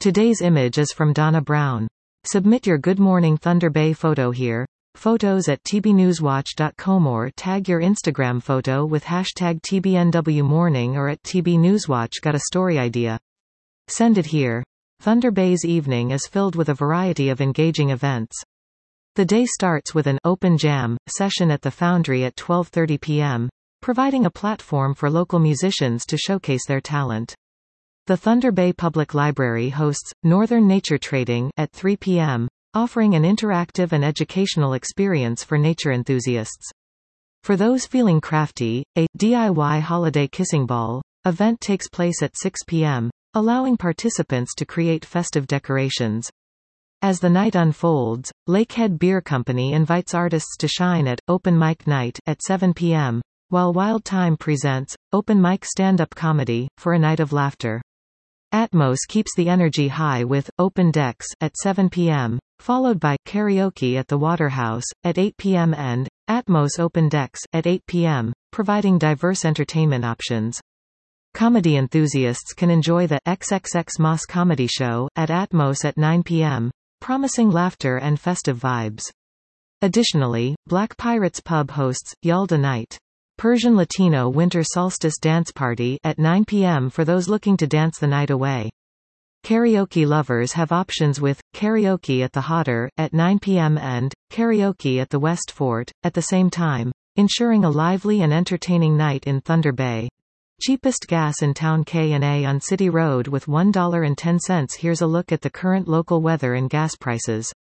Today's image is from Donna Brown. Submit your Good Morning Thunder Bay photo here. Photos at tbnewswatch.com or tag your Instagram photo with hashtag TBNWMorning or at TBNewsWatch. Got a story idea? Send it here. Thunder Bay's evening is filled with a variety of engaging events. The day starts with an open jam session at the Foundry at 12:30 p.m., providing a platform for local musicians to showcase their talent. The Thunder Bay Public Library hosts Northern Nature Trading at 3 p.m., offering an interactive and educational experience for nature enthusiasts. For those feeling crafty, a DIY holiday kissing ball event takes place at 6 p.m., allowing participants to create festive decorations. As the night unfolds, Lakehead Beer Company invites artists to shine at Open Mic Night at 7 p.m., while Wild Time presents open mic stand-up comedy for a night of laughter. Atmos keeps the energy high with Open Decks at 7 p.m., followed by karaoke at the Waterhouse at 8 p.m. and Atmos Open Decks at 8 p.m., providing diverse entertainment options. Comedy enthusiasts can enjoy the XXX Moss Comedy Show at Atmos at 9 p.m., promising laughter and festive vibes. Additionally, Black Pirates Pub hosts Yalda Night, Persian Latino Winter Solstice Dance Party at 9 p.m. for those looking to dance the night away. Karaoke lovers have options with Karaoke at the Hodder at 9 p.m. and Karaoke at the West Fort at the same time, ensuring a lively and entertaining night in Thunder Bay. Cheapest gas in town K&A on City Road with $1.10. Here's a look at the current local weather and gas prices.